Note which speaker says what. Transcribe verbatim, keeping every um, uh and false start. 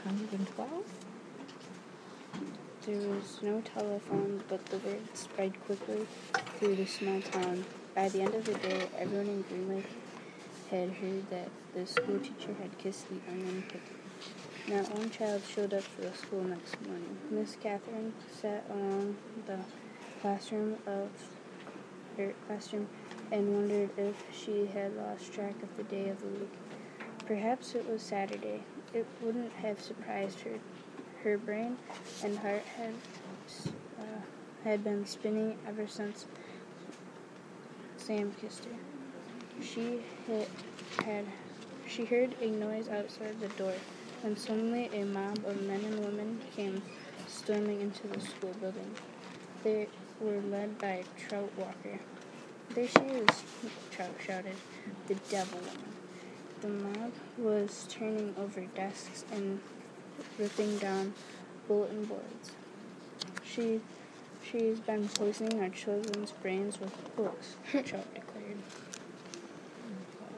Speaker 1: hundred twelve.
Speaker 2: There was no telephone, but the word spread quickly through the small town. By the end of the day, everyone in Green Lake had heard that the school teacher had kissed the onion picker. Not one child showed up for the school next morning. Miss Catherine sat along the classroom of her classroom and wondered if she had lost track of the day of the week. Perhaps it was Saturday. It wouldn't have surprised her. Her brain and heart had uh, had been spinning ever since Sam kissed her. She hit, had she heard a noise outside the door, and suddenly a mob of men and women came storming into the school building. They were led by Trout Walker. "There she is," Trout shouted, "the devil woman." The mob was turning over desks and ripping down bulletin boards. She, she's been poisoning our children's brains with books, Trout declared.